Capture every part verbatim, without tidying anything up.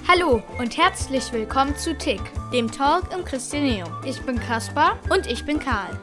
Hallo und herzlich willkommen zu Tick, dem Talk im Christianeum. Ich bin Kaspar und ich bin Karl.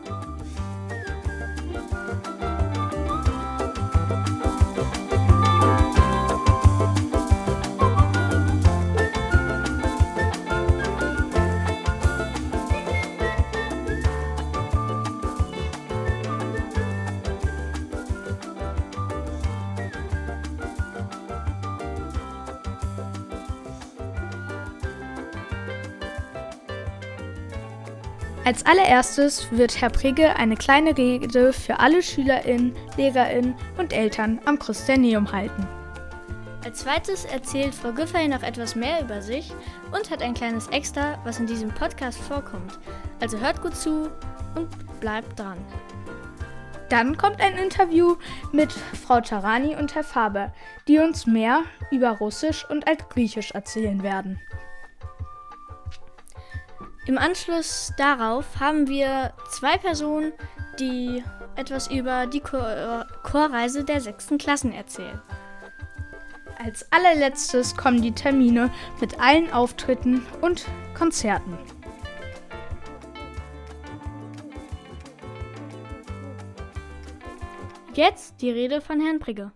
Als allererstes wird Herr Prigge eine kleine Rede für alle SchülerInnen, LehrerInnen und Eltern am Christianeum halten. Als zweites erzählt Frau Giffey noch etwas mehr über sich und hat ein kleines Extra, was in diesem Podcast vorkommt. Also hört gut zu und bleibt dran. Dann kommt ein Interview mit Frau Tarani und Herr Faber, die uns mehr über Russisch und Altgriechisch erzählen werden. Im Anschluss darauf haben wir zwei Personen, die etwas über die Chor- Chorreise der sechsten Klassen erzählen. Als allerletztes kommen die Termine mit allen Auftritten und Konzerten. Jetzt die Rede von Herrn Prigge.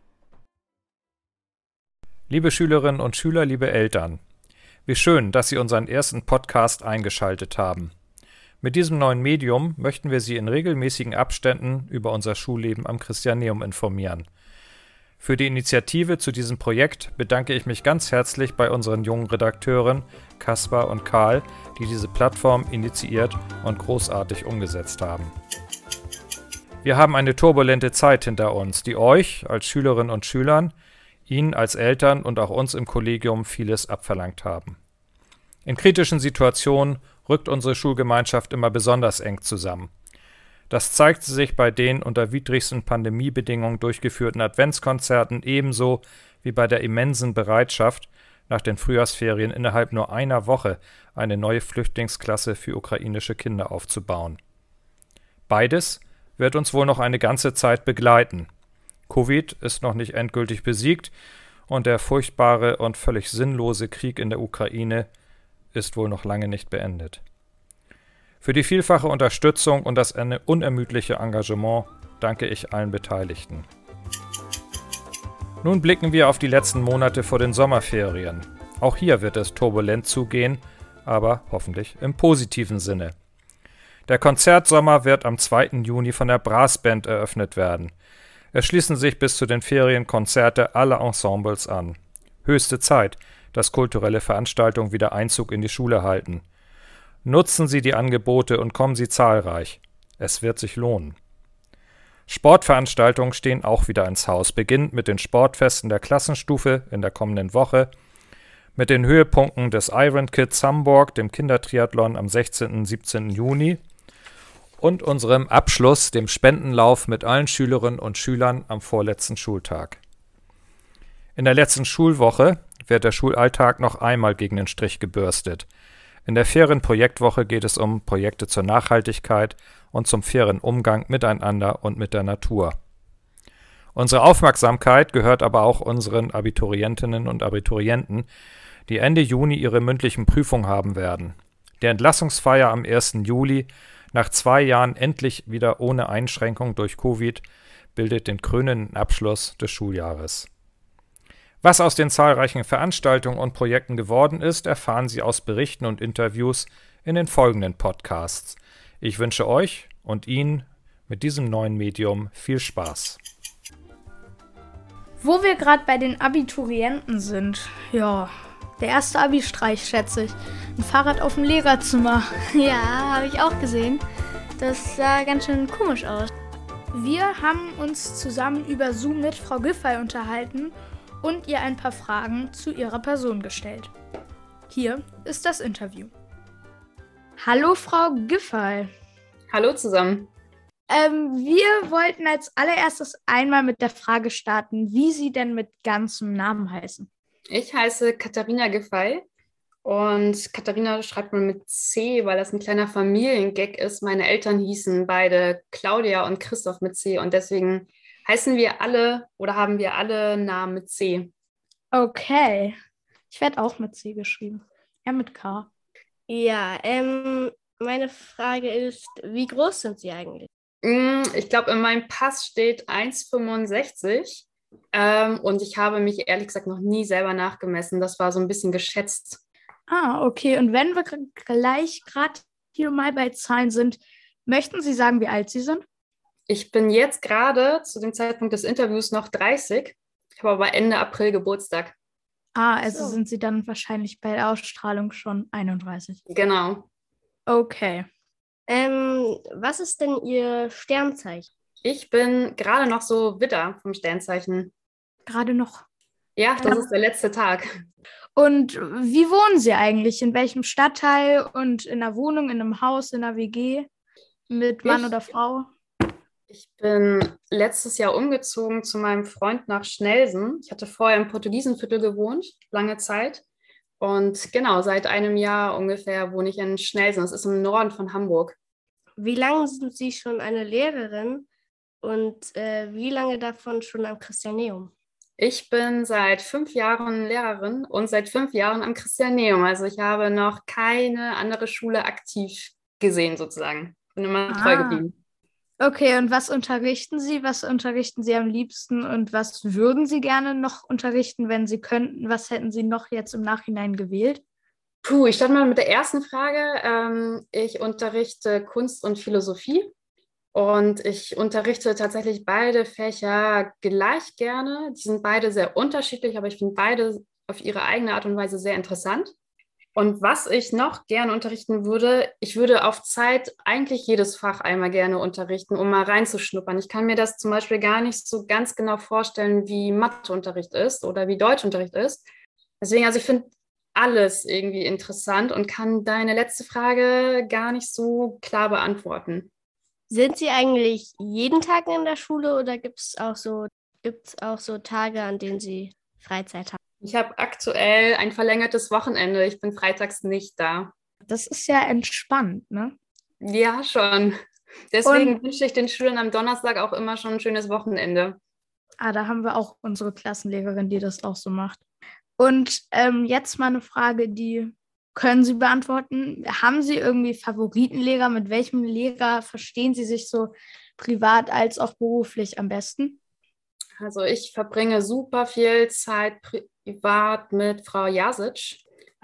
Liebe Schülerinnen und Schüler, liebe Eltern. Wie schön, dass Sie unseren ersten Podcast eingeschaltet haben. Mit diesem neuen Medium möchten wir Sie in regelmäßigen Abständen über unser Schulleben am Christianeum informieren. Für die Initiative zu diesem Projekt bedanke ich mich ganz herzlich bei unseren jungen Redakteuren Kaspar und Karl, die diese Plattform initiiert und großartig umgesetzt haben. Wir haben eine turbulente Zeit hinter uns, die euch als Schülerinnen und Schülern, Ihnen als Eltern und auch uns im Kollegium vieles abverlangt haben. In kritischen Situationen rückt unsere Schulgemeinschaft immer besonders eng zusammen. Das zeigt sich bei den unter widrigsten Pandemiebedingungen durchgeführten Adventskonzerten ebenso wie bei der immensen Bereitschaft, nach den Frühjahrsferien innerhalb nur einer Woche eine neue Flüchtlingsklasse für ukrainische Kinder aufzubauen. Beides wird uns wohl noch eine ganze Zeit begleiten. Covid ist noch nicht endgültig besiegt und der furchtbare und völlig sinnlose Krieg in der Ukraine ist wohl noch lange nicht beendet. Für die vielfache Unterstützung und das unermüdliche Engagement danke ich allen Beteiligten. Nun blicken wir auf die letzten Monate vor den Sommerferien. Auch hier wird es turbulent zugehen, aber hoffentlich im positiven Sinne. Der Konzertsommer wird am zweiten Juni von der Brassband eröffnet werden. Es schließen sich bis zu den Ferien Konzerte aller Ensembles an. Höchste Zeit, dass kulturelle Veranstaltungen wieder Einzug in die Schule halten. Nutzen Sie die Angebote und kommen Sie zahlreich. Es wird sich lohnen. Sportveranstaltungen stehen auch wieder ins Haus, beginnend mit den Sportfesten der Klassenstufe in der kommenden Woche, mit den Höhepunkten des Iron Kids Hamburg, dem Kindertriathlon am sechzehnten und siebzehnten Juni, und unserem Abschluss, dem Spendenlauf mit allen Schülerinnen und Schülern am vorletzten Schultag. In der letzten Schulwoche wird der Schulalltag noch einmal gegen den Strich gebürstet. In der Ferienprojektwoche geht es um Projekte zur Nachhaltigkeit und zum fairen Umgang miteinander und mit der Natur. Unsere Aufmerksamkeit gehört aber auch unseren Abiturientinnen und Abiturienten, die Ende Juni ihre mündlichen Prüfungen haben werden. Der Entlassungsfeier am ersten Juli nach zwei Jahren endlich wieder ohne Einschränkung durch Covid bildet den krönenden Abschluss des Schuljahres. Was aus den zahlreichen Veranstaltungen und Projekten geworden ist, erfahren Sie aus Berichten und Interviews in den folgenden Podcasts. Ich wünsche euch und Ihnen mit diesem neuen Medium viel Spaß. Wo wir gerade bei den Abiturienten sind, ja, der erste Abi-Streich, schätze ich. Ein Fahrrad auf dem Lehrerzimmer. Ja, habe ich auch gesehen. Das sah ganz schön komisch aus. Wir haben uns zusammen über Zoom mit Frau Giffey unterhalten und ihr ein paar Fragen zu ihrer Person gestellt. Hier ist das Interview. Hallo Frau Giffey. Hallo zusammen. Ähm, wir wollten als allererstes einmal mit der Frage starten, wie Sie denn mit ganzem Namen heißen. Ich heiße Katharina Giffey und Katharina schreibt man mit C, weil das ein kleiner Familiengag ist. Meine Eltern hießen beide Claudia und Christoph mit C und deswegen heißen wir alle oder haben wir alle Namen mit C. Okay. Ich werde auch mit C geschrieben. Ja, mit K. Ja, ähm, meine Frage ist, wie groß sind Sie eigentlich? Mm, Ich glaube, in meinem Pass steht eins Komma fünfundsechzig. Ähm, und ich habe mich ehrlich gesagt noch nie selber nachgemessen. Das war so ein bisschen geschätzt. Ah, okay. Und wenn wir g- gleich gerade hier mal bei Zahlen sind, möchten Sie sagen, wie alt Sie sind? Ich bin jetzt gerade zu dem Zeitpunkt des Interviews noch dreißig. Ich habe aber Ende April Geburtstag. Ah, also So. sind Sie dann wahrscheinlich bei der Ausstrahlung schon einunddreißig. Genau. Okay. Ähm, was ist denn Ihr Sternzeichen? Ich bin gerade noch so Widder vom Sternzeichen. Gerade noch. Ja, das Ja. ist der letzte Tag. Und wie wohnen Sie eigentlich? In welchem Stadtteil und in einer Wohnung, in einem Haus, in einer W G? Mit Mann Ich, oder Frau? ich bin letztes Jahr umgezogen zu meinem Freund nach Schnelsen. Ich hatte vorher im Portugiesenviertel gewohnt, lange Zeit. Und genau, seit einem Jahr ungefähr wohne ich in Schnelsen. Das ist im Norden von Hamburg. Wie lange sind Sie schon eine Lehrerin und äh, wie lange davon schon am Christianeum? Ich bin seit fünf Jahren Lehrerin und seit fünf Jahren am Christianeum. Also ich habe noch keine andere Schule aktiv gesehen sozusagen. Bin immer treu Ah. geblieben. Okay, und was unterrichten Sie? Was unterrichten Sie am liebsten und was würden Sie gerne noch unterrichten, wenn Sie könnten? Was hätten Sie noch jetzt im Nachhinein gewählt? Puh, ich starte mal mit der ersten Frage. Ähm, ich unterrichte Kunst und Philosophie und ich unterrichte tatsächlich beide Fächer gleich gerne. Die sind beide sehr unterschiedlich, aber ich finde beide auf ihre eigene Art und Weise sehr interessant. Und was ich noch gerne unterrichten würde, ich würde auf Zeit eigentlich jedes Fach einmal gerne unterrichten, um mal reinzuschnuppern. Ich kann mir das zum Beispiel gar nicht so ganz genau vorstellen, wie Matheunterricht ist oder wie Deutschunterricht ist. Deswegen, also ich finde alles irgendwie interessant und kann deine letzte Frage gar nicht so klar beantworten. Sind Sie eigentlich jeden Tag in der Schule oder gibt es auch so, gibt's auch so Tage, an denen Sie Freizeit haben? Ich habe aktuell ein verlängertes Wochenende. Ich bin freitags nicht da. Das ist ja entspannt, ne? Ja, schon. Deswegen Und wünsche ich den Schülern am Donnerstag auch immer schon ein schönes Wochenende. ah, da haben wir auch unsere Klassenlehrerin, die das auch so macht. Und ähm, jetzt mal eine Frage, die können Sie beantworten. Haben Sie irgendwie Favoritenlehrer? Mit welchem Lehrer verstehen Sie sich so privat als auch beruflich am besten? Also ich verbringe super viel Zeit privat mit Frau Jasic.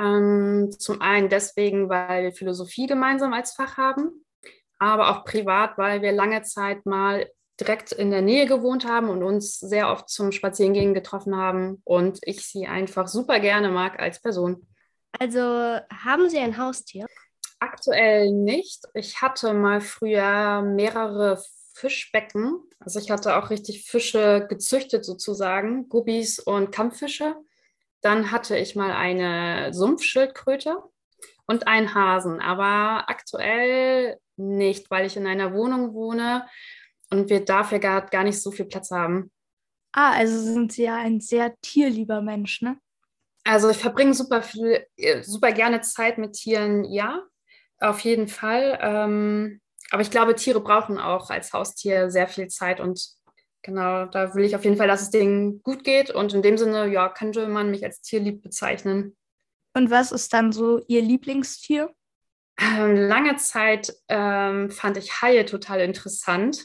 Ähm, zum einen deswegen, weil wir Philosophie gemeinsam als Fach haben, aber auch privat, weil wir lange Zeit mal direkt in der Nähe gewohnt haben und uns sehr oft zum Spazierengehen getroffen haben und ich sie einfach super gerne mag als Person. Also haben Sie ein Haustier? Aktuell nicht. Ich hatte mal früher mehrere Fischbecken. Also ich hatte auch richtig Fische gezüchtet sozusagen, Guppies und Kampffische. Dann hatte ich mal eine Sumpfschildkröte und einen Hasen, aber aktuell nicht, weil ich in einer Wohnung wohne und wir dafür gar, gar nicht so viel Platz haben. Ah, also sind Sie ja ein sehr tierlieber Mensch, ne? Also ich verbringe super viel, äh, super gerne Zeit mit Tieren, ja, auf jeden Fall. Ähm, aber ich glaube, Tiere brauchen auch als Haustier sehr viel Zeit und genau, da will ich auf jeden Fall, dass es denen gut geht und in dem Sinne, ja, könnte man mich als tierlieb bezeichnen. Und was ist dann so Ihr Lieblingstier? Ähm, lange Zeit ähm, fand ich Haie total interessant,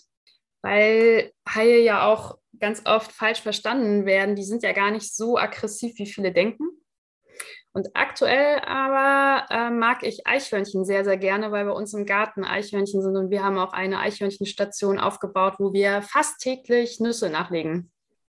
weil Haie ja auch ganz oft falsch verstanden werden. Die sind ja gar nicht so aggressiv, wie viele denken. Und aktuell aber äh, mag ich Eichhörnchen sehr, sehr gerne, weil bei uns im Garten Eichhörnchen sind und wir haben auch eine Eichhörnchenstation aufgebaut, wo wir fast täglich Nüsse nachlegen.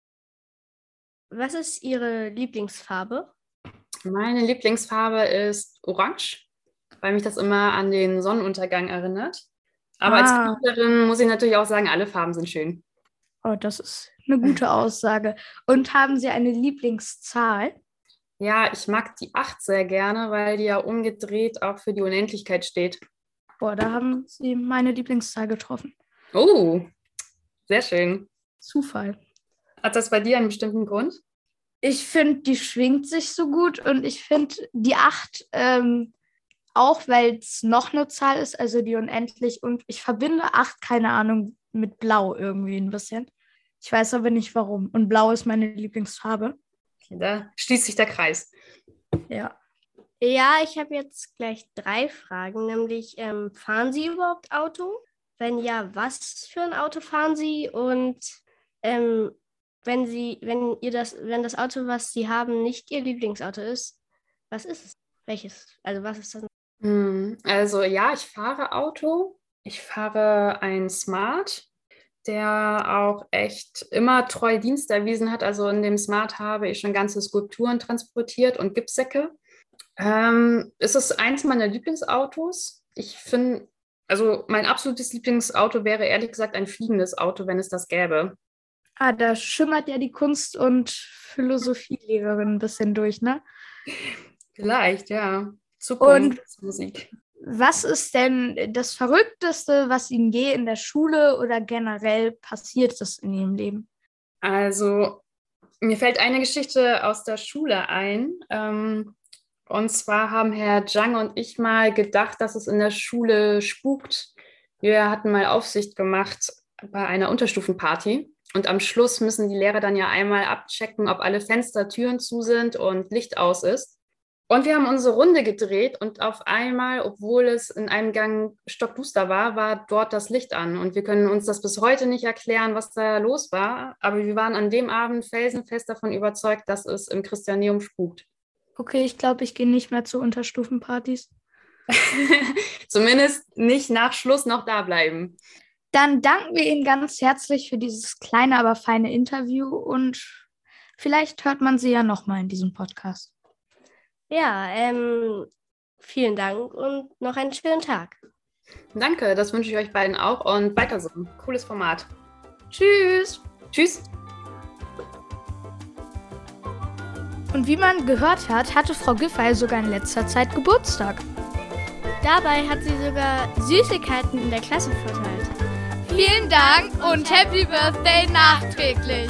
Was ist Ihre Lieblingsfarbe? Meine Lieblingsfarbe ist Orange, weil mich das immer an den Sonnenuntergang erinnert. Aber als Ah, Künstlerin muss ich natürlich auch sagen, alle Farben sind schön. oh, das ist eine gute Aussage. Und haben Sie eine Lieblingszahl? Ja, ich mag die acht sehr gerne, weil die ja umgedreht auch für die Unendlichkeit steht. Boah, da haben Sie meine Lieblingszahl getroffen. Oh, sehr schön. Zufall. Hat das bei dir einen bestimmten Grund? Ich finde, die schwingt sich so gut und ich finde die acht ähm, auch, weil es noch eine Zahl ist, also die unendlich. Und ich verbinde acht, keine Ahnung, mit Blau irgendwie ein bisschen. Ich weiß aber nicht warum. Und Blau ist meine Lieblingsfarbe. Okay, da schließt sich der Kreis. Ja. Ja, ich habe jetzt gleich drei Fragen, nämlich ähm, fahren Sie überhaupt Auto? Wenn ja, was für ein Auto fahren Sie? Und ähm, wenn Sie, wenn ihr das, wenn das Auto, was Sie haben, nicht Ihr Lieblingsauto ist, was ist es? Welches? Also was ist das? Hm, Also ja, ich fahre Auto. Ich fahre ein Smart, der auch echt immer treu Dienst erwiesen hat. Also in dem Smart habe ich schon ganze Skulpturen transportiert und Gipssäcke. Ähm, es ist eins meiner Lieblingsautos. Ich finde, also mein absolutes Lieblingsauto wäre ehrlich gesagt ein fliegendes Auto, wenn es das gäbe. Ah, da schimmert ja die Kunst- und Philosophielehrerin ein bisschen durch, ne? Vielleicht, ja. Und Zukunftsmusik. was ist denn das Verrückteste, was Ihnen je in der Schule oder generell passiert ist in Ihrem Leben? Also, mir fällt eine Geschichte aus der Schule ein. Ähm, und zwar haben Herr Zhang und ich mal gedacht, dass es in der Schule spukt. Wir hatten mal Aufsicht gemacht bei einer Unterstufenparty. Und am Schluss müssen die Lehrer dann ja einmal abchecken, ob alle Fenster, Türen zu sind und Licht aus ist. Und wir haben unsere Runde gedreht und auf einmal, obwohl es in einem Gang stockduster war, war dort das Licht an. Und wir können uns das bis heute nicht erklären, was da los war. Aber wir waren an dem Abend felsenfest davon überzeugt, dass es im Christianeum spukt. Okay, ich glaube, ich gehe nicht mehr zu Unterstufenpartys. Zumindest nicht nach Schluss noch da bleiben. Dann danken wir Ihnen ganz herzlich für dieses kleine, aber feine Interview und vielleicht hört man Sie ja nochmal in diesem Podcast. Ja, ähm, vielen Dank und noch einen schönen Tag. Danke, das wünsche ich euch beiden auch und weiter so. Cooles Format. Tschüss! Tschüss! Und wie man gehört hat, hatte Frau Giffey sogar in letzter Zeit Geburtstag. Dabei hat sie sogar Süßigkeiten in der Klasse verteilt. Vielen Dank und Happy Birthday nachträglich!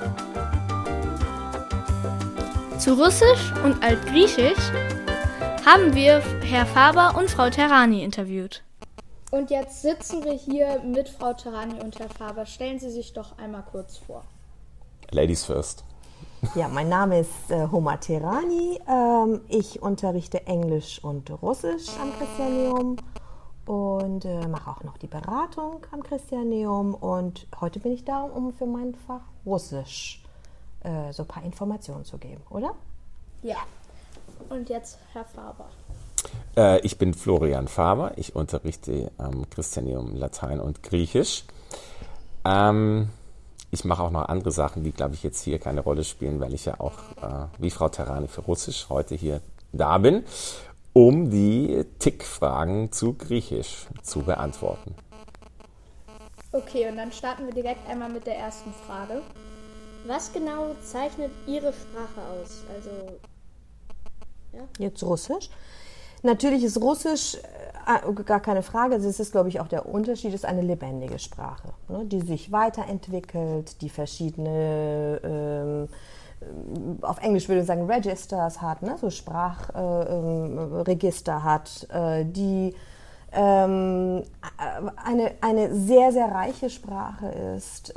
Zu Russisch und Altgriechisch haben wir Herr Faber und Frau Terani interviewt. Und jetzt sitzen wir hier mit Frau Terani und Herr Faber. Stellen Sie sich doch einmal kurz vor. Ladies first. Ja, mein Name ist äh, Homa Terani. Ähm, ich unterrichte Englisch und Russisch am Christianeum und äh, mache auch noch die Beratung am Christianeum. Und heute bin ich da, um für mein Fach Russisch äh, so ein paar Informationen zu geben, oder? Ja. Und jetzt Herr Faber. Äh, ich bin Florian Faber. Ich unterrichte am Christianeum Latein und Griechisch. Ähm, Ich mache auch noch andere Sachen, die, glaube ich, jetzt hier keine Rolle spielen, weil ich ja auch, äh, wie Frau Terani für Russisch, heute hier da bin, um die Tick-Fragen zu Griechisch zu beantworten. Okay, und dann starten wir direkt einmal mit der ersten Frage. Was genau zeichnet Ihre Sprache aus? Also, ja. Jetzt Russisch. Natürlich ist Russisch äh, gar keine Frage. Es ist, glaube ich, auch der Unterschied, ist eine lebendige Sprache, ne, die sich weiterentwickelt, die verschiedene, ähm, auf Englisch würde ich sagen, Registers hat, ne, so Sprachregister äh, hat, äh, die ähm, eine, eine sehr, sehr reiche Sprache ist,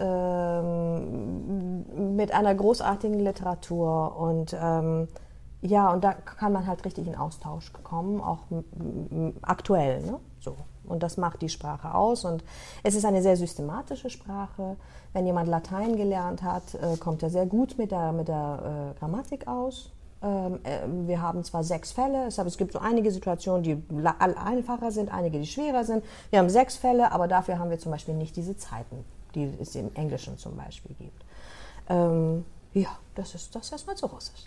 ähm, mit einer großartigen Literatur und ähm, ja, und da kann man halt richtig in Austausch kommen, auch m- m- aktuell, ne? So. Und das macht die Sprache aus. Und es ist eine sehr systematische Sprache. Wenn jemand Latein gelernt hat, äh, kommt er sehr gut mit der, mit der äh, Grammatik aus. Ähm, äh, wir haben zwar sechs Fälle, es, es gibt so einige Situationen, die la- einfacher sind, einige, die schwerer sind. Wir haben sechs Fälle, aber dafür haben wir zum Beispiel nicht diese Zeiten, die es im Englischen zum Beispiel gibt. Ähm, ja, das ist das erstmal zu Russisch.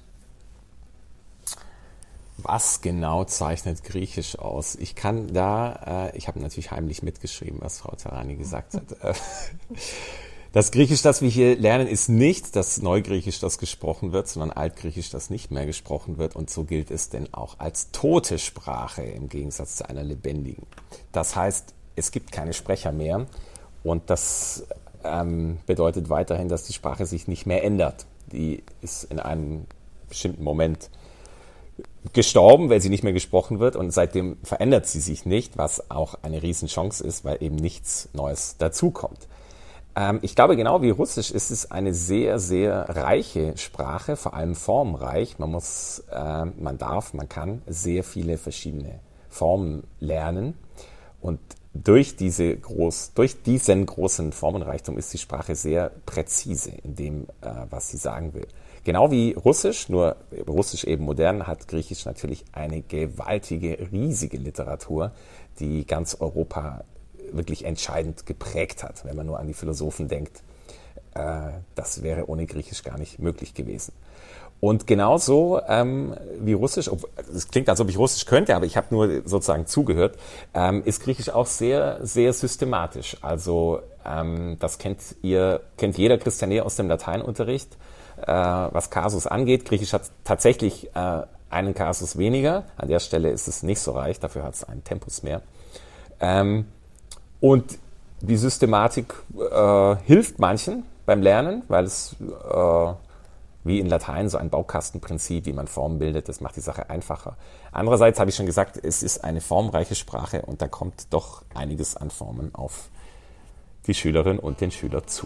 Was genau zeichnet Griechisch aus? Ich kann da, äh, ich habe natürlich heimlich mitgeschrieben, was Frau Terani gesagt hat. Das Griechisch, das wir hier lernen, ist nicht das Neugriechisch, das gesprochen wird, sondern Altgriechisch, das nicht mehr gesprochen wird. Und so gilt es denn auch als tote Sprache im Gegensatz zu einer lebendigen. Das heißt, es gibt keine Sprecher mehr und das ähm, bedeutet weiterhin, dass die Sprache sich nicht mehr ändert. Die ist in einem bestimmten Moment gestorben, weil sie nicht mehr gesprochen wird und seitdem verändert sie sich nicht, was auch eine Riesenchance ist, weil eben nichts Neues dazukommt. Ähm, ich glaube, genau wie Russisch ist es eine sehr, sehr reiche Sprache, vor allem formreich. Man muss, äh, man darf, man kann sehr viele verschiedene Formen lernen. Und durch, diese groß, durch diesen großen Formenreichtum ist die Sprache sehr präzise in dem, äh, was sie sagen will. Genau wie Russisch, nur Russisch eben modern, hat Griechisch natürlich eine gewaltige, riesige Literatur, die ganz Europa wirklich entscheidend geprägt hat. Wenn man nur an die Philosophen denkt, äh, das wäre ohne Griechisch gar nicht möglich gewesen. Und genauso ähm, wie Russisch, es klingt, als ob ich Russisch könnte, aber ich habe nur sozusagen zugehört, ähm, ist Griechisch auch sehr, sehr systematisch. Also ähm, das kennt ihr, kennt jeder Christiane aus dem Lateinunterricht, äh, was Kasus angeht. Griechisch hat tatsächlich äh, einen Kasus weniger. An der Stelle ist es nicht so reich, dafür hat es einen Tempus mehr. Ähm, und die Systematik äh, hilft manchen beim Lernen, weil es äh, wie in Latein so ein Baukastenprinzip, wie man Formen bildet, das macht die Sache einfacher. Andererseits habe ich schon gesagt, es ist eine formreiche Sprache und da kommt doch einiges an Formen auf die Schülerin und den Schüler zu.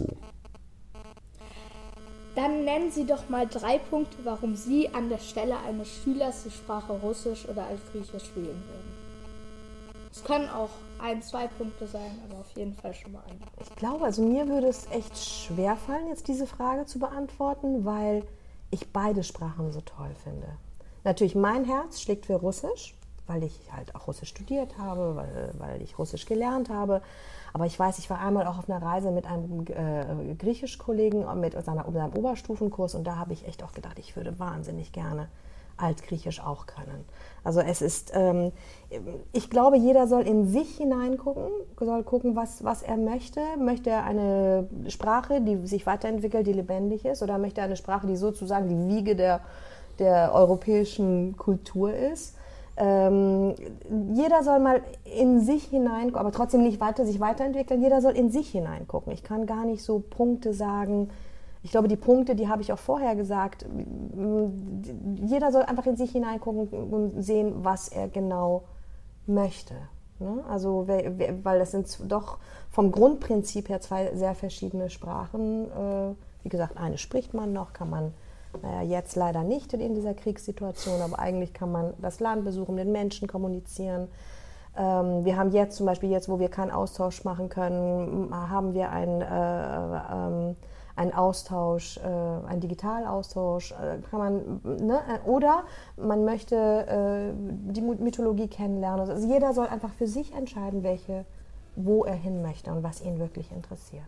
Dann nennen Sie doch mal drei Punkte, warum Sie an der Stelle eines Schülers die Sprache Russisch oder Altgriechisch wählen würden. Es können auch ein, zwei Punkte sein, aber auf jeden Fall schon mal ein. Ich glaube, also mir würde es echt schwer fallen, jetzt diese Frage zu beantworten, weil ich beide Sprachen so toll finde. Natürlich, mein Herz schlägt für Russisch, weil ich halt auch Russisch studiert habe, weil, weil ich Russisch gelernt habe. Aber ich weiß, ich war einmal auch auf einer Reise mit einem äh, Griechisch-Kollegen mit seiner, seinem Oberstufenkurs und da habe ich echt auch gedacht, ich würde wahnsinnig gerne Altgriechisch auch können. Also es ist, ähm, ich glaube, jeder soll in sich hineingucken, soll gucken, was, was er möchte. Möchte er eine Sprache, die sich weiterentwickelt, die lebendig ist, oder möchte er eine Sprache, die sozusagen die Wiege der, der europäischen Kultur ist? Ähm, jeder soll mal in sich hineingucken, aber trotzdem nicht weiter sich weiterentwickeln. Jeder soll in sich hineingucken. Ich kann gar nicht so Punkte sagen. Ich glaube, die Punkte, die habe ich auch vorher gesagt. Jeder soll einfach in sich hineingucken und sehen, was er genau möchte. Also, weil das sind doch vom Grundprinzip her zwei sehr verschiedene Sprachen. Wie gesagt, eine spricht man noch, kann man naja, jetzt leider nicht in dieser Kriegssituation, aber eigentlich kann man das Land besuchen, mit den Menschen kommunizieren. Wir haben jetzt zum Beispiel, jetzt wo wir keinen Austausch machen können, haben wir ein äh, äh, ein Austausch, äh, ein Digitalaustausch, äh, kann man, ne? Oder man möchte äh, die Mythologie kennenlernen. Also jeder soll einfach für sich entscheiden, welche, wo er hin möchte und was ihn wirklich interessiert.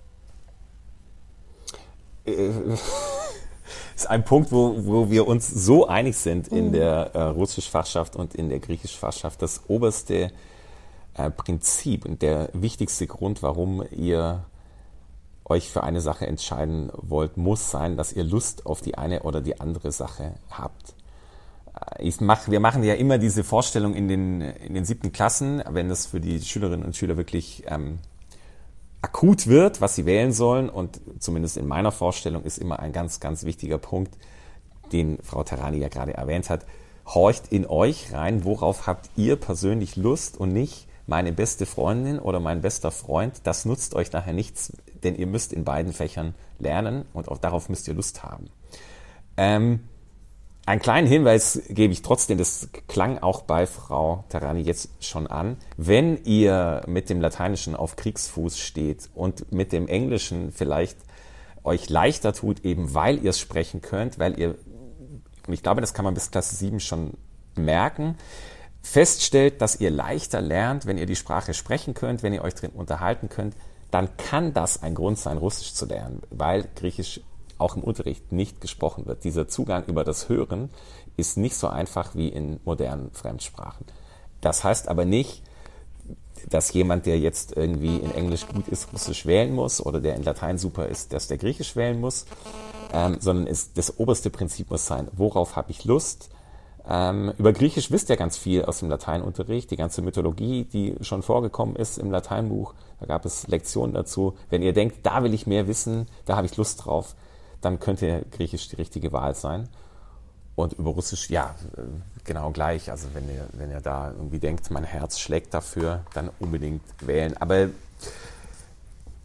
Das ist ein Punkt, wo, wo wir uns so einig sind in mhm. der äh, Russisch-Fachschaft und in der Griechisch-Fachschaft. Das oberste äh, Prinzip und der wichtigste Grund, warum ihr euch für eine Sache entscheiden wollt, muss sein, dass ihr Lust auf die eine oder die andere Sache habt. Ich mach, wir machen ja immer diese Vorstellung in den, in den siebten Klassen, wenn das für die Schülerinnen und Schüler wirklich ähm, akut wird, was sie wählen sollen. Und zumindest in meiner Vorstellung ist immer ein ganz, ganz wichtiger Punkt, den Frau Tehrani ja gerade erwähnt hat. Horcht in euch rein, worauf habt ihr persönlich Lust und nicht meine beste Freundin oder mein bester Freund. Das nutzt euch nachher nichts, denn ihr müsst in beiden Fächern lernen und auch darauf müsst ihr Lust haben. Ähm, einen kleinen Hinweis gebe ich trotzdem, das klang auch bei Frau Tehrani jetzt schon an. Wenn ihr mit dem Lateinischen auf Kriegsfuß steht und mit dem Englischen vielleicht euch leichter tut, eben weil ihr es sprechen könnt, weil ihr, und ich glaube, das kann man bis Klasse sieben schon merken, feststellt, dass ihr leichter lernt, wenn ihr die Sprache sprechen könnt, wenn ihr euch drin unterhalten könnt, dann kann das ein Grund sein, Russisch zu lernen, weil Griechisch auch im Unterricht nicht gesprochen wird. Dieser Zugang über das Hören ist nicht so einfach wie in modernen Fremdsprachen. Das heißt aber nicht, dass jemand, der jetzt irgendwie in Englisch gut ist, Russisch wählen muss oder der in Latein super ist, dass der Griechisch wählen muss, ähm, sondern es, das oberste Prinzip muss sein, worauf habe ich Lust? Ähm, über Griechisch wisst ihr ganz viel aus dem Lateinunterricht, die ganze Mythologie, die schon vorgekommen ist im Lateinbuch, da gab es Lektionen dazu. Wenn ihr denkt, da will ich mehr wissen, da habe ich Lust drauf, dann könnte Griechisch die richtige Wahl sein. Und über Russisch, ja, genau gleich. Also wenn ihr, wenn ihr da irgendwie denkt, mein Herz schlägt dafür, dann unbedingt wählen. Aber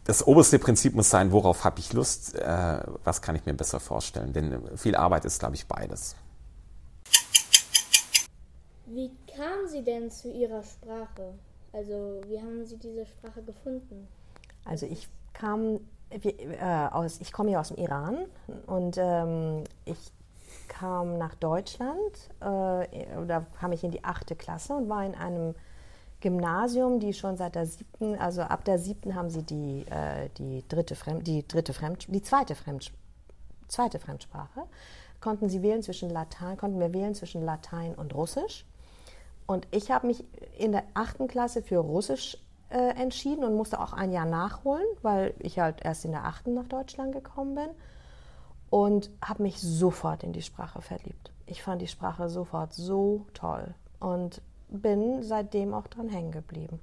das oberste Prinzip muss sein, worauf habe ich Lust, äh, was kann ich mir besser vorstellen. Denn viel Arbeit ist, glaube ich, beides. Wie kamen Sie denn zu Ihrer Sprache? Also wie haben Sie diese Sprache gefunden? Also ich kam, äh, aus, ich komme ja aus dem Iran und ähm, ich kam nach Deutschland, äh, da kam ich in die achte Klasse und war in einem Gymnasium, die schon seit der siebten, also ab der siebten haben sie die, äh, die dritte Fremd, die dritte Fremd, die zweite Fremd, zweite Fremdsprache, konnten sie wählen zwischen Latein, konnten wir wählen zwischen Latein und Russisch. Und ich habe mich in der achten Klasse für Russisch äh, entschieden und musste auch ein Jahr nachholen, weil ich halt erst in der achten nach Deutschland gekommen bin und habe mich sofort in die Sprache verliebt. Ich fand die Sprache sofort so toll und bin seitdem auch dran hängen geblieben.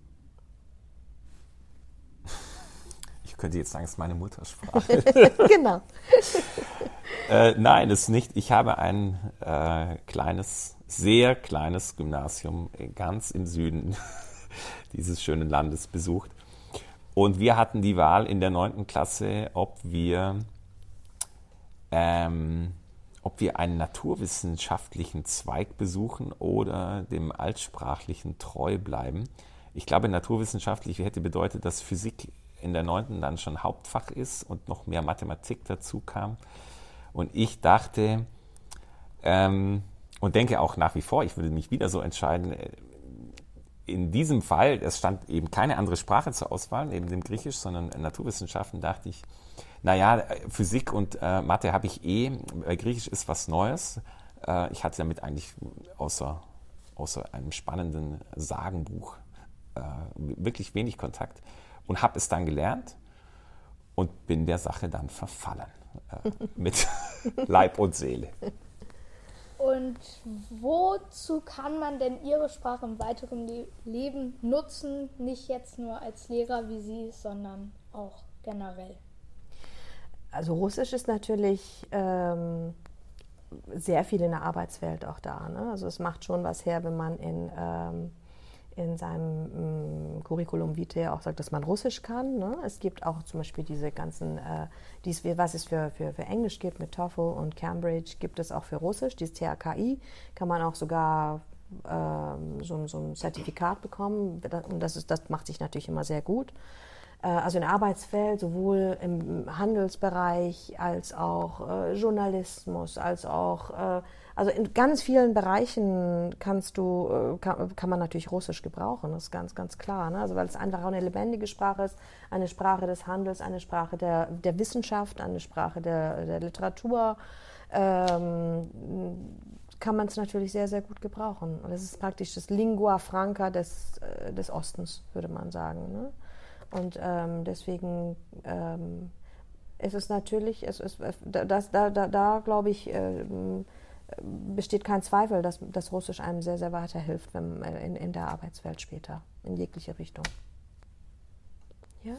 Ich könnte jetzt sagen, es ist meine Muttersprache. Genau. äh, nein, es ist nicht. Ich habe ein äh, kleines, sehr kleines Gymnasium ganz im Süden dieses schönen Landes besucht. Und wir hatten die Wahl in der neunten Klasse, ob wir, ähm, ob wir einen naturwissenschaftlichen Zweig besuchen oder dem altsprachlichen treu bleiben. Ich glaube, naturwissenschaftlich hätte bedeutet, dass Physik in der neunten dann schon Hauptfach ist und noch mehr Mathematik dazu kam. Und ich dachte ähm, und denke auch nach wie vor, ich würde mich wieder so entscheiden, in diesem Fall, es stand eben keine andere Sprache zur Auswahl, neben dem Griechisch, sondern Naturwissenschaften, dachte ich, naja, Physik und äh, Mathe habe ich eh, Griechisch ist was Neues. Äh, ich hatte damit eigentlich außer, außer einem spannenden Sagenbuch äh, wirklich wenig Kontakt und habe es dann gelernt und bin der Sache dann verfallen, äh, mit Leib und Seele. Und wozu kann man denn Ihre Sprache im weiteren Le- Leben nutzen? Nicht jetzt nur als Lehrer wie Sie, sondern auch generell. Also Russisch ist natürlich ähm, sehr viel in der Arbeitswelt auch da. Ne? Also es macht schon was her, wenn man in, ähm, in seinem ähm, Curriculum vitae auch sagt, dass man Russisch kann. Ne? Es gibt auch zum Beispiel diese ganzen, äh, dies, was es für, für, für Englisch gibt mit TOEFL und Cambridge, gibt es auch für Russisch. Dieses T H K I kann man auch sogar ähm, so, so ein Zertifikat bekommen. Und das, ist, das macht sich natürlich immer sehr gut. Also in der Arbeitswelt, sowohl im Handelsbereich als auch äh, Journalismus, als auch, äh, also in ganz vielen Bereichen kannst du, äh, kann, kann man natürlich Russisch gebrauchen, das ist ganz, ganz klar. Ne? Also weil es einfach auch eine lebendige Sprache ist, eine Sprache des Handels, eine Sprache der, der Wissenschaft, eine Sprache der, der Literatur, ähm, kann man es natürlich sehr, sehr gut gebrauchen. Und es ist praktisch das Lingua Franca des, äh, des Ostens, würde man sagen, ne? Und ähm, deswegen ähm, ist es natürlich, es ist, das, da, da, da glaube ich, äh, besteht kein Zweifel, dass das Russisch einem sehr, sehr weiterhilft wenn, in, in der Arbeitswelt später, in jegliche Richtung. Ja?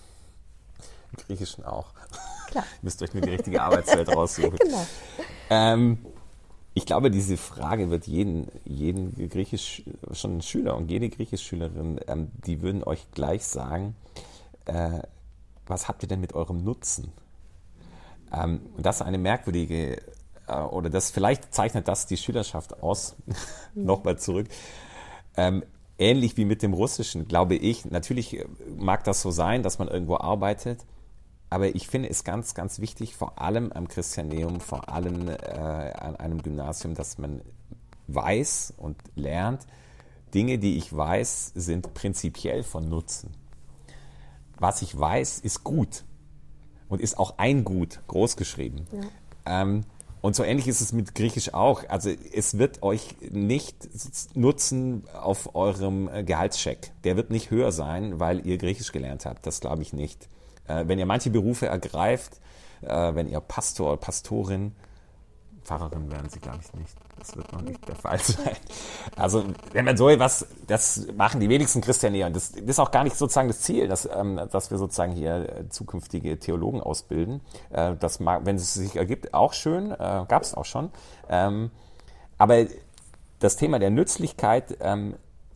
Im Griechischen auch. Klar. Ihr müsst euch nur die richtige Arbeitswelt raussuchen. Genau. Ähm, Ich glaube, diese Frage wird jeden, jeden Griechisch, schon Schüler und jede Griechischschülerin, ähm, die würden euch gleich sagen, äh, was habt ihr denn mit eurem Nutzen? Ähm, und das ist eine merkwürdige, äh, oder das vielleicht zeichnet das die Schülerschaft aus, nochmal zurück. Ähm, ähnlich wie mit dem Russischen, glaube ich, natürlich mag das so sein, dass man irgendwo arbeitet, aber ich finde es ganz, ganz wichtig, vor allem am Christianeum, vor allem äh, an einem Gymnasium, dass man weiß und lernt, Dinge, die ich weiß, sind prinzipiell von Nutzen. Was ich weiß, ist gut und ist auch ein Gut, großgeschrieben. Ja. Ähm, und so ähnlich ist es mit Griechisch auch. Also es wird euch nicht nutzen auf eurem Gehaltscheck. Der wird nicht höher sein, weil ihr Griechisch gelernt habt. Das glaube ich nicht. Wenn ihr manche Berufe ergreift, wenn ihr Pastor, Pastorin, Pfarrerin werden sie, glaube ich, nicht. Das wird noch nicht der Fall sein. Also wenn man so etwas, das machen die wenigsten Christiane und das ist auch gar nicht sozusagen das Ziel, dass, dass wir sozusagen hier zukünftige Theologen ausbilden. Das mag, wenn es sich ergibt, auch schön, gab es auch schon. Aber das Thema der Nützlichkeit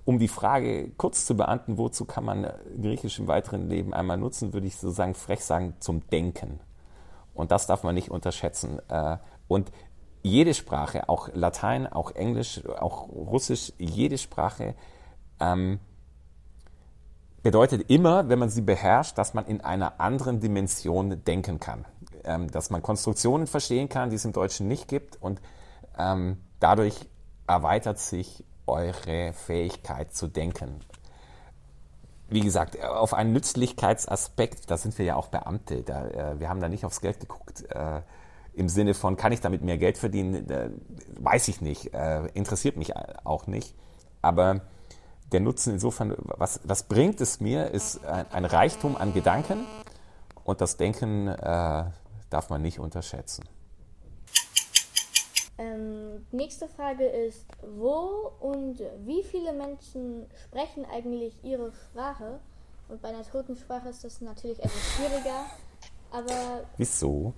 um die Frage kurz zu beantworten, wozu kann man Griechisch im weiteren Leben einmal nutzen, würde ich sozusagen frech sagen, zum Denken. Und das darf man nicht unterschätzen. Und jede Sprache, auch Latein, auch Englisch, auch Russisch, jede Sprache ähm, bedeutet immer, wenn man sie beherrscht, dass man in einer anderen Dimension denken kann. Ähm, dass man Konstruktionen verstehen kann, die es im Deutschen nicht gibt. Und ähm, dadurch erweitert sich eure Fähigkeit zu denken. Wie gesagt, auf einen Nützlichkeitsaspekt, da sind wir ja auch Beamte, da, äh, wir haben da nicht aufs Geld geguckt, äh, im Sinne von, kann ich damit mehr Geld verdienen, äh, weiß ich nicht, äh, interessiert mich auch nicht, aber der Nutzen insofern, was, was bringt es mir, ist ein, ein Reichtum an Gedanken und das Denken äh, darf man nicht unterschätzen. Ähm, nächste Frage ist, wo und wie viele Menschen sprechen eigentlich ihre Sprache? Und bei einer toten Sprache ist das natürlich etwas schwieriger, aber... Wieso?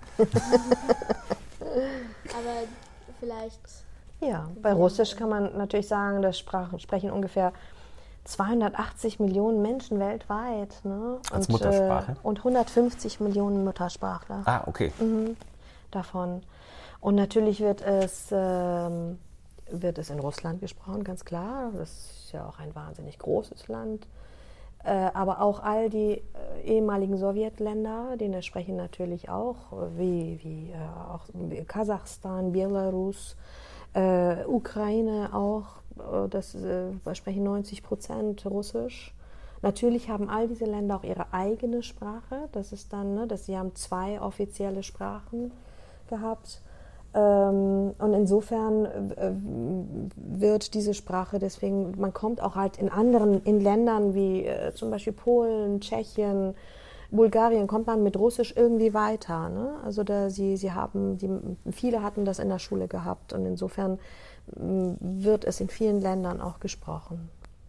aber vielleicht... Ja, bei Russisch kann man natürlich sagen, das Sprachen sprechen ungefähr zweihundertachtzig Millionen Menschen weltweit. Ne? Als und, Muttersprache? Äh, und hundertfünfzig Millionen Muttersprachler. Ah, okay. Mhm, davon. Und natürlich wird es, ähm, wird es in Russland gesprochen, ganz klar. Das ist ja auch ein wahnsinnig großes Land. Äh, aber auch all die äh, ehemaligen Sowjetländer, die sprechen natürlich auch, wie, wie äh, auch Kasachstan, Belarus, äh, Ukraine auch. Äh, das äh, sprechen neunzig Prozent Russisch. Natürlich haben all diese Länder auch ihre eigene Sprache. Das ist dann, ne, dass sie haben zwei offizielle Sprachen gehabt. Und insofern wird diese Sprache, deswegen, man kommt auch halt in anderen, in Ländern wie äh, zum Beispiel Polen, Tschechien, Bulgarien, kommt man mit Russisch irgendwie weiter. Ne? Also da sie, sie haben, die, viele hatten das in der Schule gehabt und insofern wird es in vielen Ländern auch gesprochen.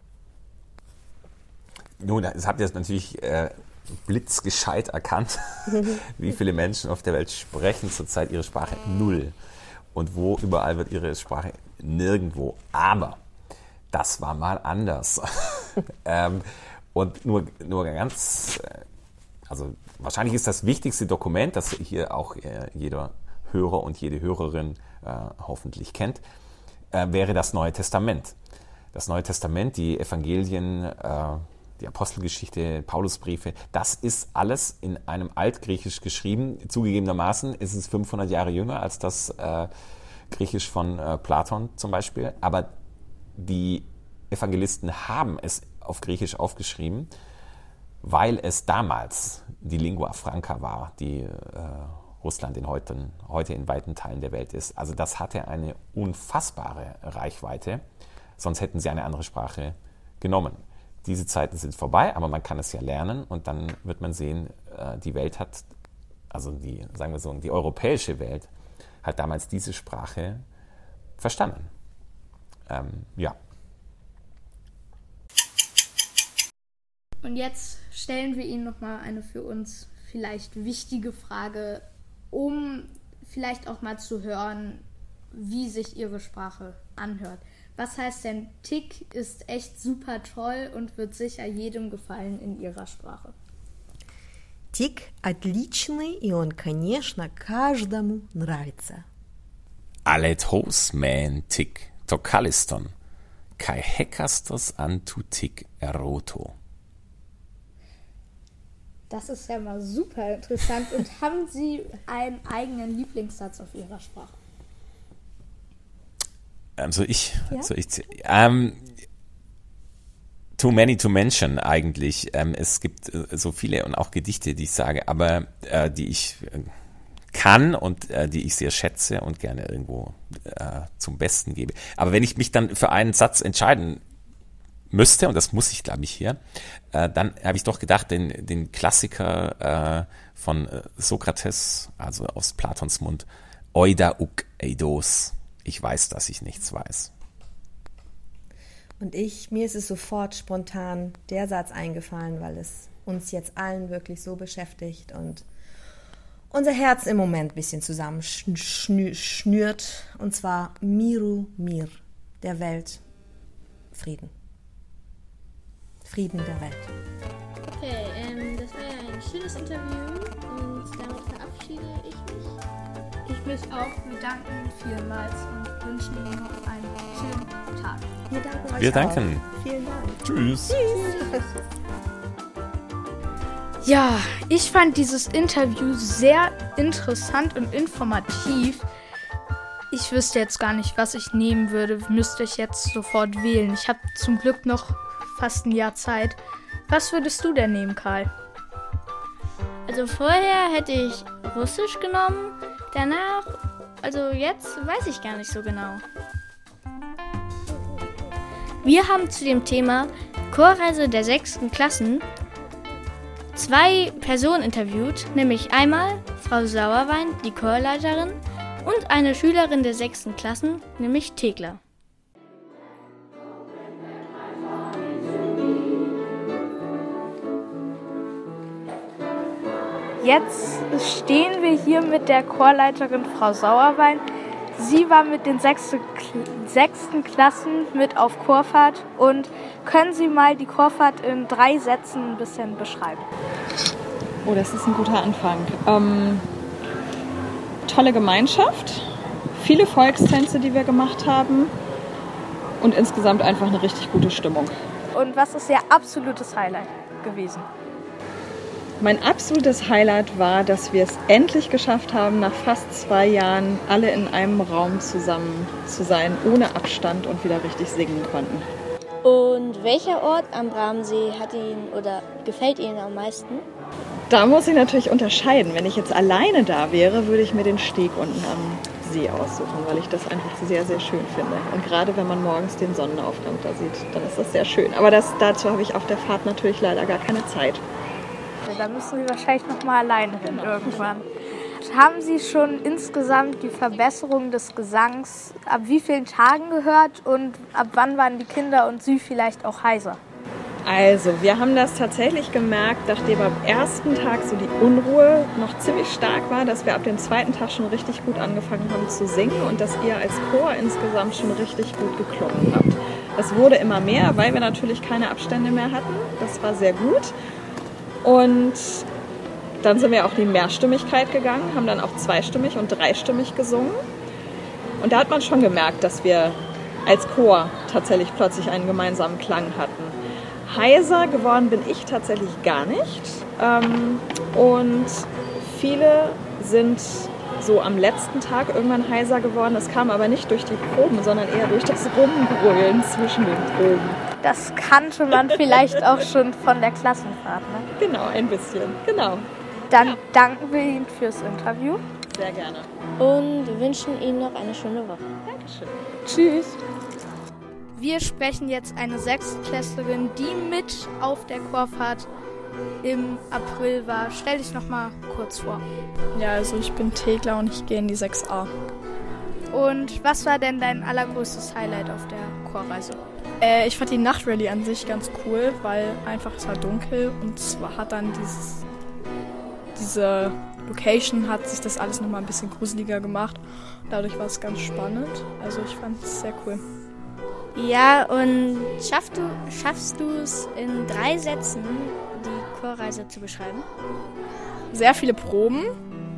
Nun, das habt ihr jetzt natürlich äh, blitzgescheit erkannt, wie viele Menschen auf der Welt sprechen zurzeit ihre Sprache? Null. Und wo überall wird ihre Sprache? Nirgendwo. Aber das war mal anders. ähm, und nur, nur ganz, also wahrscheinlich ist das wichtigste Dokument, das hier auch äh, jeder Hörer und jede Hörerin äh, hoffentlich kennt, äh, wäre das Neue Testament. Das Neue Testament, die Evangelien, äh, die Apostelgeschichte, Paulusbriefe, das ist alles in einem Altgriechisch geschrieben. Zugegebenermaßen ist es fünfhundert Jahre jünger als das äh, Griechisch von äh, Platon zum Beispiel. Aber die Evangelisten haben es auf Griechisch aufgeschrieben, weil es damals die Lingua Franca war, die äh, Russland in heute, heute in weiten Teilen der Welt ist. Also das hatte eine unfassbare Reichweite, sonst hätten sie eine andere Sprache genommen. Diese Zeiten sind vorbei, aber man kann es ja lernen und dann wird man sehen, die Welt hat, also die, sagen wir so, die europäische Welt hat damals diese Sprache verstanden. Ähm, ja. Und jetzt stellen wir Ihnen nochmal eine für uns vielleicht wichtige Frage, um vielleicht auch mal zu hören, wie sich Ihre Sprache anhört. Was heißt denn, Tick ist echt super toll und wird sicher jedem gefallen in ihrer Sprache? Тик отличный, и он, конечно, каждому нравится. Alethos men tick, tokaliston, kai hekastos antu tick eroto. Das ist ja mal super interessant. Und haben Sie einen eigenen Lieblingssatz auf Ihrer Sprache? Ähm, so ich, Ja? so ich, ähm, too many to mention eigentlich. Ähm, es gibt äh, so viele und auch Gedichte, die ich sage, aber äh, die ich äh, kann und äh, die ich sehr schätze und gerne irgendwo äh, zum Besten gebe. Aber wenn ich mich dann für einen Satz entscheiden müsste, und das muss ich, glaube ich, hier, äh, dann habe ich doch gedacht, den, den Klassiker äh, von äh, Sokrates, also aus Platons Mund, oida uk eidos. Ich weiß, dass ich nichts weiß. Und ich, mir ist es sofort spontan der Satz eingefallen, weil es uns jetzt allen wirklich so beschäftigt und unser Herz im Moment ein bisschen zusammenschnürt. Und zwar Miru Mir, der Welt Frieden. Frieden der Welt. Okay, ähm, das war ja ein schönes Interview und damit verabschiede ich mich. Ich mich auch bedanken vielmals und wünsche Ihnen noch einen schönen Tag. Wir danken euch Wir auch. danken. Vielen Dank. Tschüss. Ja, ich fand dieses Interview sehr interessant und informativ. Ich wüsste jetzt gar nicht, was ich nehmen würde, müsste ich jetzt sofort wählen. Ich habe zum Glück noch fast ein Jahr Zeit. Was würdest du denn nehmen, Karl? Also vorher hätte ich Russisch genommen, danach, also jetzt weiß ich gar nicht so genau. Wir haben zu dem Thema Chorreise der sechsten Klassen zwei Personen interviewt, nämlich einmal Frau Sauerwein, die Chorleiterin, und eine Schülerin der sechsten Klassen, nämlich Thekla. Jetzt stehen wir hier mit der Chorleiterin Frau Sauerwein. Sie war mit den sechsten Klassen mit auf Chorfahrt. Und können Sie mal die Chorfahrt in drei Sätzen ein bisschen beschreiben? Oh, das ist ein guter Anfang. Ähm, tolle Gemeinschaft, viele Volkstänze, die wir gemacht haben und insgesamt einfach eine richtig gute Stimmung. Und was ist Ihr absolutes Highlight gewesen? Mein absolutes Highlight war, dass wir es endlich geschafft haben, nach fast zwei Jahren alle in einem Raum zusammen zu sein, ohne Abstand und wieder richtig singen konnten. Und welcher Ort am Bramsee hat Ihnen oder gefällt Ihnen am meisten? Da muss ich natürlich unterscheiden. Wenn ich jetzt alleine da wäre, würde ich mir den Steg unten am See aussuchen, weil ich das einfach sehr, sehr schön finde. Und gerade wenn man morgens den Sonnenaufgang da sieht, dann ist das sehr schön. Aber das, dazu habe ich auf der Fahrt natürlich leider gar keine Zeit. Da müssen Sie wahrscheinlich noch mal alleine hin irgendwann. Haben Sie schon insgesamt die Verbesserung des Gesangs ab wie vielen Tagen gehört und ab wann waren die Kinder und Sie vielleicht auch heiser? Also, wir haben das tatsächlich gemerkt, nachdem am ersten Tag so die Unruhe noch ziemlich stark war, dass wir ab dem zweiten Tag schon richtig gut angefangen haben zu singen und dass ihr als Chor insgesamt schon richtig gut geklungen habt. Das wurde immer mehr, weil wir natürlich keine Abstände mehr hatten. Das war sehr gut. Und dann sind wir auch die Mehrstimmigkeit gegangen, haben dann auch zweistimmig und dreistimmig gesungen. Und da hat man schon gemerkt, dass wir als Chor tatsächlich plötzlich einen gemeinsamen Klang hatten. Heiser geworden bin ich tatsächlich gar nicht. Und viele sind so am letzten Tag irgendwann heiser geworden. Das kam aber nicht durch die Proben, sondern eher durch das Rumbrüllen zwischen den Proben. Das kannte man vielleicht auch schon von der Klassenfahrt, ne? Genau, ein bisschen, genau. Dann ja. danken wir Ihnen fürs Interview. Sehr gerne. Und wir wünschen Ihnen noch eine schöne Woche. Dankeschön. Tschüss. Wir sprechen jetzt eine Sechstklässlerin, die mit auf der Chorfahrt im April war. Stell dich noch mal kurz vor. Ja, also ich bin Thekla und ich gehe in die sechs a. Und was war denn dein allergrößtes Highlight auf der Chorreise? Äh, ich fand die Nachtrallye an sich ganz cool, weil einfach es war dunkel und zwar hat dann dieses, diese Location hat sich das alles nochmal ein bisschen gruseliger gemacht. Dadurch war es ganz spannend. Also ich fand es sehr cool. Ja, und schaffst du, schaffst du es in drei Sätzen, die Chorreise zu beschreiben? Sehr viele Proben,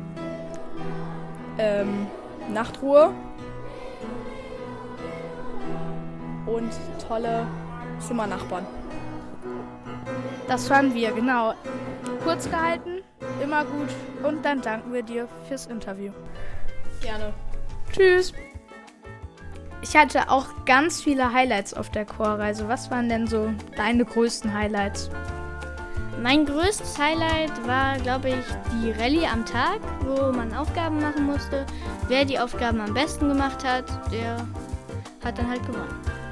ähm, Nachtruhe und tolle Zimmernachbarn. Das waren wir, genau. Kurz gehalten, immer gut und dann danken wir dir fürs Interview. Gerne. Tschüss. Ich hatte auch ganz viele Highlights auf der Chorreise. Was waren denn so deine größten Highlights? Mein größtes Highlight war, glaube ich, die Rallye am Tag, wo man Aufgaben machen musste. Wer die Aufgaben am besten gemacht hat, der hat dann halt gewonnen.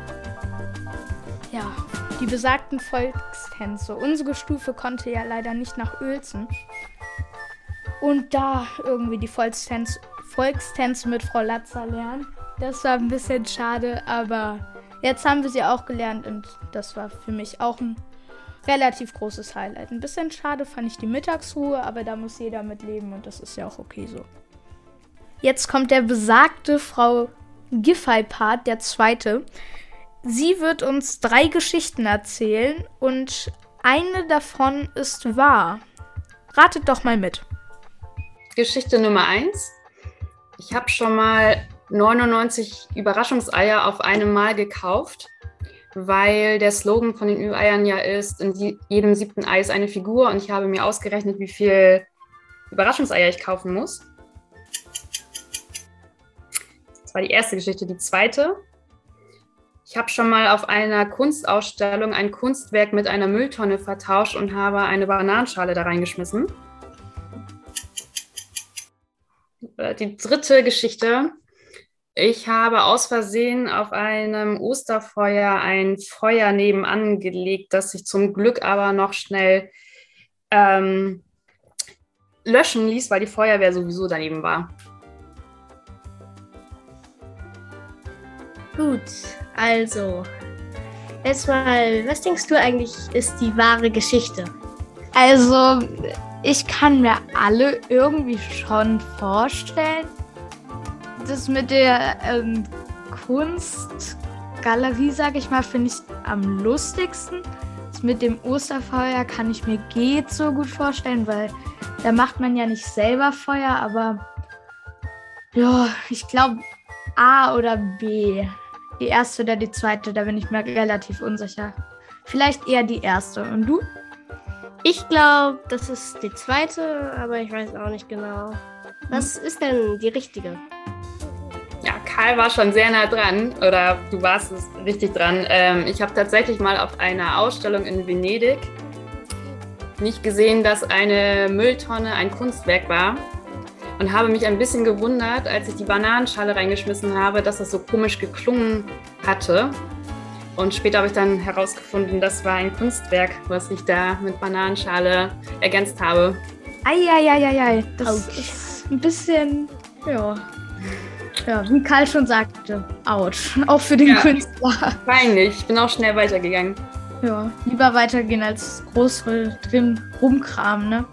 Ja, die besagten Volkstänze. Unsere Stufe konnte ja leider nicht nach Uelzen. Und da irgendwie die Volkstänze, Volkstänze mit Frau Latzer lernen. Das war ein bisschen schade, aber jetzt haben wir sie auch gelernt und das war für mich auch ein relativ großes Highlight. Ein bisschen schade fand ich die Mittagsruhe, aber da muss jeder mit leben und das ist ja auch okay so. Jetzt kommt der besagte Frau Giffey-Part, der zweite. Sie wird uns drei Geschichten erzählen und eine davon ist wahr. Ratet doch mal mit. Geschichte Nummer eins. Ich habe schon mal neunundneunzig Überraschungseier auf einem Mal gekauft, weil der Slogan von den Ü-Eiern ja ist, in die, jedem siebten Ei ist eine Figur, und ich habe mir ausgerechnet, wie viel Überraschungseier ich kaufen muss. Das war die erste Geschichte. Die zweite. Ich habe schon mal auf einer Kunstausstellung ein Kunstwerk mit einer Mülltonne vertauscht und habe eine Bananenschale da reingeschmissen. Die dritte Geschichte. Ich habe aus Versehen auf einem Osterfeuer ein Feuer nebenan gelegt, das sich zum Glück aber noch schnell ähm, löschen ließ, weil die Feuerwehr sowieso daneben war. Gut, also, erstmal, was denkst du eigentlich ist die wahre Geschichte? Also, ich kann mir alle irgendwie schon vorstellen. Das mit der ähm, Kunstgalerie, sag ich mal, finde ich am lustigsten. Das mit dem Osterfeuer kann ich mir geht so gut vorstellen, weil da macht man ja nicht selber Feuer, aber ja, ich glaube A oder B. Die erste oder die zweite, da bin ich mir relativ unsicher. Vielleicht eher die erste. Und du? Ich glaube, das ist die zweite, aber ich weiß auch nicht genau. Was ist denn die richtige? Ja, Karl war schon sehr nah dran, oder du warst es richtig dran. Ähm, ich habe tatsächlich mal auf einer Ausstellung in Venedig nicht gesehen, dass eine Mülltonne ein Kunstwerk war, und habe mich ein bisschen gewundert, als ich die Bananenschale reingeschmissen habe, dass das so komisch geklungen hatte. Und später habe ich dann herausgefunden, das war ein Kunstwerk, was ich da mit Bananenschale ergänzt habe. Eieieiei, das Ouch. ist ein bisschen, ja, ja, wie Karl schon sagte, ouch, auch für den Ja. Künstler. Peinlich, ich bin auch schnell weitergegangen. Ja, lieber weitergehen als groß drin rumkramen, ne?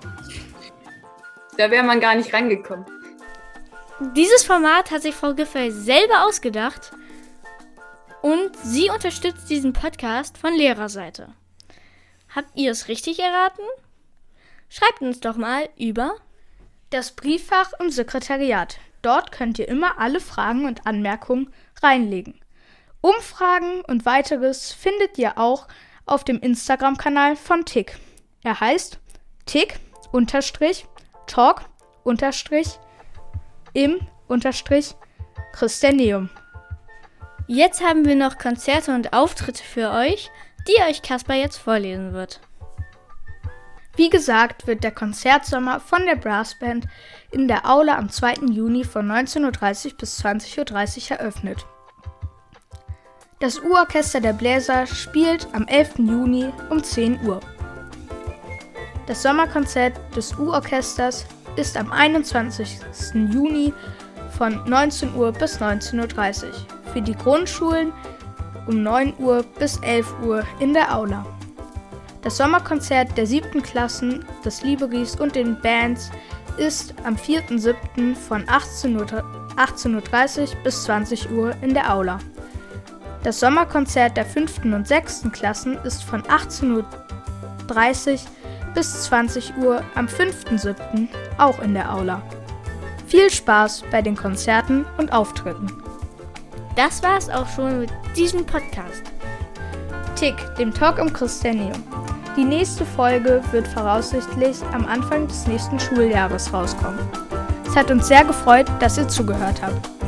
Da wäre man gar nicht rangekommen. Dieses Format hat sich Frau Giffey selber ausgedacht und sie unterstützt diesen Podcast von Lehrerseite. Habt ihr es richtig erraten? Schreibt uns doch mal über das Brieffach im Sekretariat. Dort könnt ihr immer alle Fragen und Anmerkungen reinlegen. Umfragen und weiteres findet ihr auch auf dem Instagram-Kanal von Tick. Er heißt Tick unterstrich Talk unterstrich im unterstrich Christianeum. Jetzt haben wir noch Konzerte und Auftritte für euch, die euch Kasper jetzt vorlesen wird. Wie gesagt, wird der Konzertsommer von der Brassband in der Aula am zweiten Juni von neunzehn Uhr dreißig bis zwanzig Uhr dreißig eröffnet. Das U-Orchester der Bläser spielt am elften Juni um zehn Uhr. Das Sommerkonzert des U-Orchesters ist am einundzwanzigsten Juni von neunzehn Uhr bis neunzehn Uhr dreißig. Für die Grundschulen um neun Uhr bis elf Uhr in der Aula. Das Sommerkonzert der siebten Klassen des Libris und den Bands ist am vierten siebten von achtzehn Uhr dreißig bis zwanzig Uhr in der Aula. Das Sommerkonzert der fünften und sechsten Klassen ist von achtzehn Uhr dreißig bis zwanzig Uhr am fünften siebten auch in der Aula. Viel Spaß bei den Konzerten und Auftritten. Das war's auch schon mit diesem Podcast. Tick, dem Talk im Christianeum. Die nächste Folge wird voraussichtlich am Anfang des nächsten Schuljahres rauskommen. Es hat uns sehr gefreut, dass ihr zugehört habt.